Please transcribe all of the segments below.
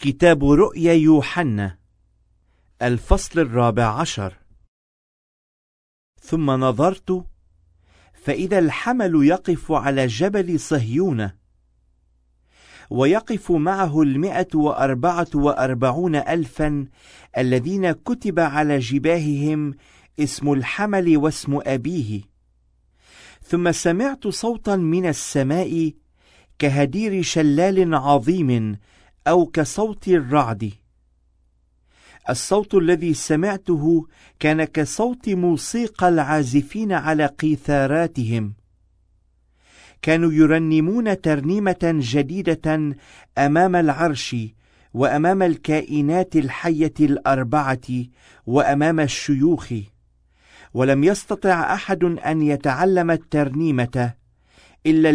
كتاب رؤيا يوحنا الفصل 14. ثم نظرت فإذا الحمل يقف على جبل صهيون، ويقف معه 144,000 الذين كتب على جباههم اسم الحمل واسم أبيه. ثم سمعت صوتا من السماء كهدير شلال عظيم أو كصوت الرعد. الصوت الذي سمعته كان كصوت موسيقى العازفين على قيثاراتهم، كانوا يرنمون ترنيمة جديدة أمام العرش وأمام الكائنات الحية الأربعة وأمام الشيوخ، ولم يستطع أحد أن يتعلم الترنيمة إلا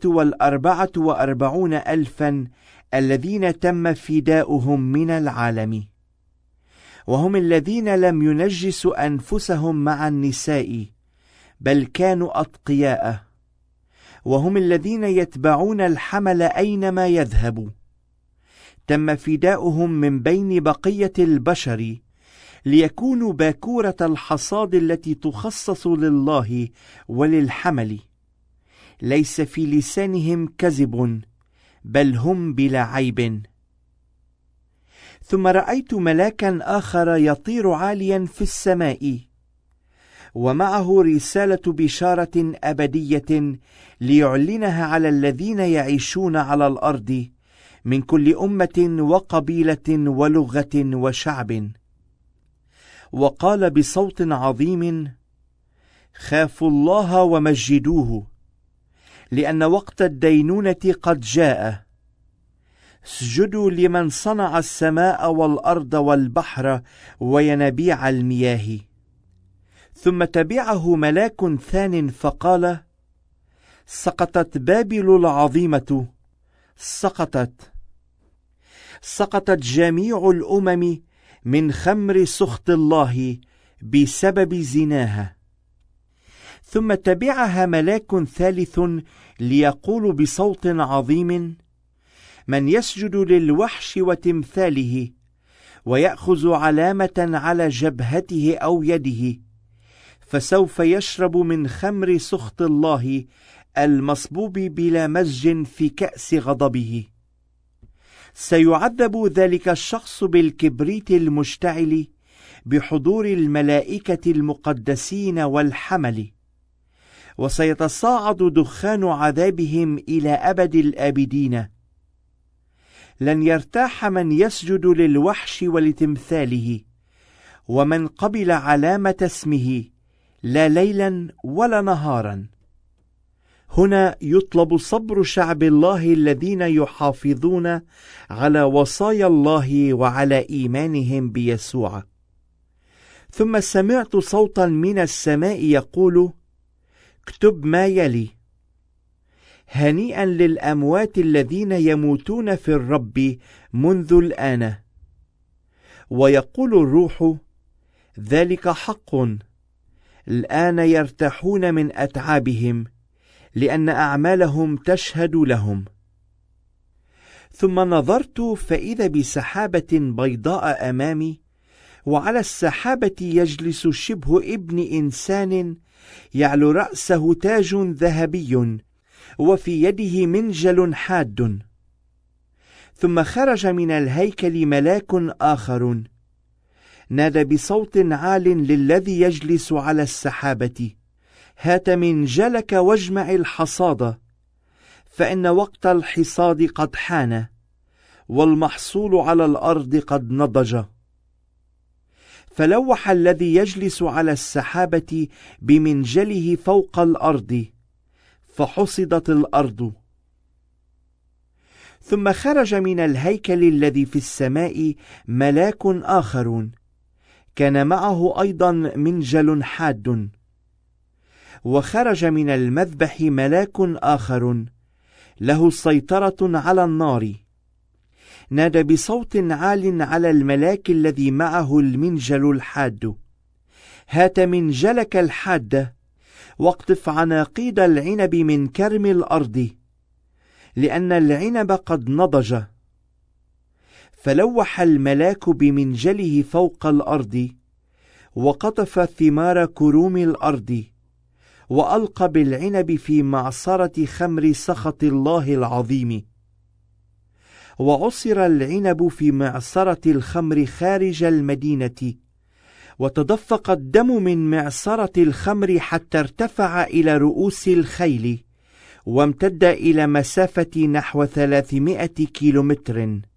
144,000 الذين تم فداؤهم من العالم، وهم الذين لم ينجسوا أنفسهم مع النساء بل كانوا أتقياء، وهم الذين يتبعون الحمل أينما يذهب. تم فداؤهم من بين بقية البشر ليكونوا باكورة الحصاد التي تخصص لله وللحمل. ليس في لسانهم كذب بل هم بلا عيب. ثم رأيت ملاكا آخر يطير عاليا في السماء، ومعه رسالة بشارة أبدية ليعلنها على الذين يعيشون على الأرض من كل أمة وقبيلة ولغة وشعب. وقال بصوت عظيم: خافوا الله ومجدوه، لأن وقت الدينونة قد جاء. اسجدوا لمن صنع السماء والأرض والبحر وينابيع المياه. ثم تبعه ملاك ثان فقال: سقطت بابل العظيمة، سقطت جميع الأمم من خمر سخط الله بسبب زناها. ثم تبعها ملاك ثالث ليقول بصوت عظيم: من يسجد للوحش وتمثاله ويأخذ علامة على جبهته أو يده فسوف يشرب من خمر سخط الله المصبوب بلا مزج في كأس غضبه. سيعذب ذلك الشخص بالكبريت المشتعل بحضور الملائكة المقدسين والحمل، وسيتصاعد دخان عذابهم إلى أبد الآبدين. لن يرتاح من يسجد للوحش ولتمثاله ومن قبل علامة اسمه، لا ليلا ولا نهارا. هنا يطلب صبر شعب الله الذين يحافظون على وصايا الله وعلى إيمانهم بيسوع. ثم سمعت صوتا من السماء يقول: اكتب ما يلي: هنيئا للأموات الذين يموتون في الرب منذ الآن. ويقول الروح: ذلك حق، الآن يرتاحون من أتعابهم، لأن أعمالهم تشهد لهم. ثم نظرت فإذا بسحابة بيضاء أمامي، وعلى السحابة يجلس شبه ابن إنسان، يعلو رأسه تاج ذهبي، وفي يده منجل حاد. ثم خرج من الهيكل ملاك آخر، نادى بصوت عال للذي يجلس على السحابة: هات منجلك واجمع الحصاد، فإن وقت الحصاد قد حان، والمحصول على الأرض قد نضج. فلوح الذي يجلس على السحابة بمنجله فوق الأرض، فحصدت الأرض. ثم خرج من الهيكل الذي في السماء ملاك آخر، كان معه أيضا منجل حاد. وخرج من المذبح ملاك آخر له سيطرة على النار، نادى بصوت عال على الملاك الذي معه المنجل الحاد: هات منجلك الحاد، واقطف عناقيد العنب من كرم الأرض، لأن العنب قد نضج. فلوح الملاك بمنجله فوق الأرض، وقطف ثمار كروم الأرض، وألقى بالعنب في معصرة خمر سخط الله العظيم. وعصر العنب في معصرة الخمر خارج المدينة، وتدفق الدم من معصرة الخمر حتى ارتفع إلى رؤوس الخيل، وامتد إلى مسافة نحو 300 كيلومتر.